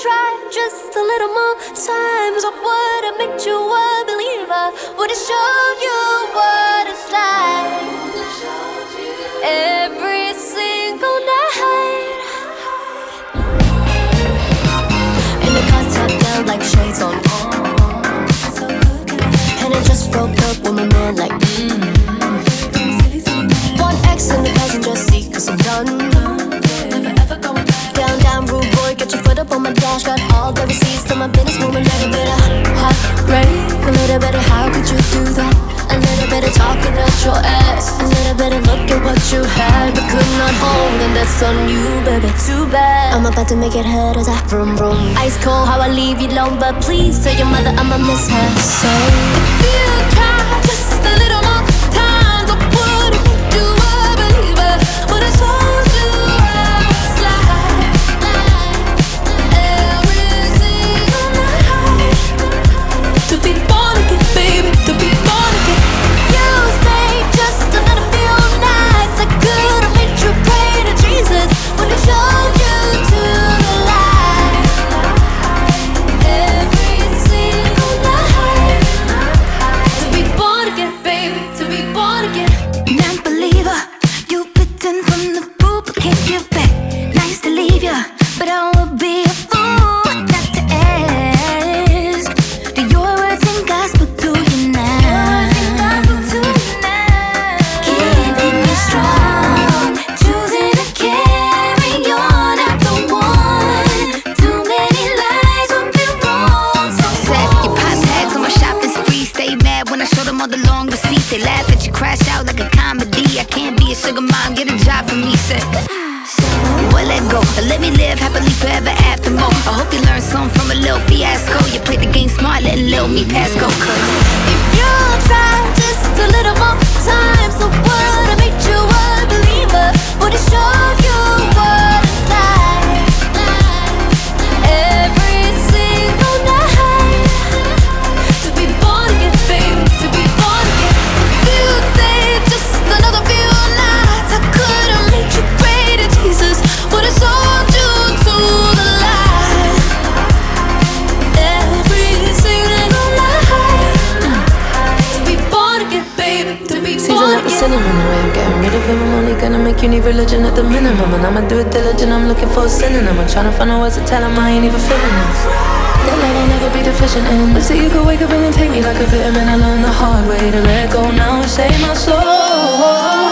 try just a little more times, I would've made you a believer. Would've showed you what it's like every single night. And the contact felt like shades on. And I just broke up with my man like One X in the passenger seat, cause I'm done. Down, down, rude boy, get your foot up on my dash. Got all the receipts to my business woman. A little bit of heartbreak, a little bit of how could you do that? A little bit of talking out your ass, a little bit of look at what you had but could not hold, and that's on you, baby. Too bad. I'm about to make it hurt as I vroom vroom. Ice cold, how I leave you alone, but please tell your mother I'ma miss her. So if you try just a little more times, I would've made you a believer. Would've told you how it's like every single night. To be born again, baby, to be born again. You stayed just another few nights. I could've made you pray to Jesus. Would've showed you to the light every single night. To be born again, baby, to be born again. Non-believer, you bitten from the fruit but can't give back. Nice to leave ya, but I would be a fool not to ask. Do your words and gospel to you now? Keeping me strong, choosing to carry on after one. Too many lies would be wrong. So set your pop tags on my shopping spree. Stay mad when I show them all the long receipts. They laugh at you, crash out like a comedy. I can't be a sugar mom, get a job for me, said. Well, let go, let me live happily forever after more. I hope you learned something from a little fiasco. You played the game smart, letting little me pass go. Cause if you try just a little more times, I would've made you a believer. Would've showed you what it's like every single night. To be born again, baby, to be born again. If you stayed just another few nights, I could've made you pray to Jesus. Would've sold you to the light every single night. To be born again, baby, to be Season born like the again. cinnamon, the way I'm getting rid of him. I'm only gonna make you need religion at the minimum. And I'ma do it diligent, I'm looking for a synonym. I'm trying to find out words to tell him I ain't even feeling this. That love I'll never be deficient in. But see, you could wake up and then take me like a vitamin. I learned the hard way to let go now and save my soul.